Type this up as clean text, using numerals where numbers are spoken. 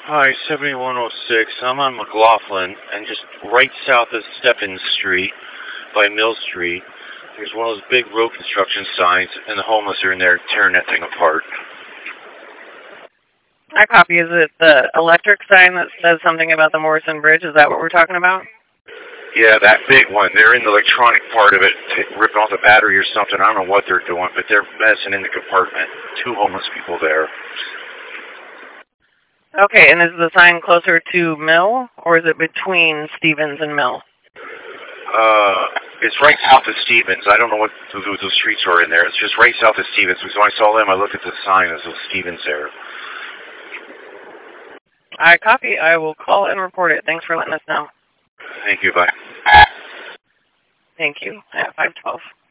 Hi, 7106. I'm on McLaughlin, and just right south of Stephens Street by Mill Street, there's one of those big road construction signs, and the homeless are in there tearing that thing apart. I copy. Is it the electric sign that says something about the Morrison Bridge? Is that what we're talking about? Yeah, that big one. They're in the electronic part of it, ripping off the battery or something. I don't know what they're doing, but they're messing in the compartment. 2 homeless people there. Okay, and is the sign closer to Mill, or is it between Stevens and Mill? It's right south of Stevens. I don't know what those streets are in there. It's just right south of Stevens. So when I saw them, I looked at the sign. There's those Stevens there. I copy. I will call and report it. Thanks for letting us know. Thank you. Bye. Thank you. At 512.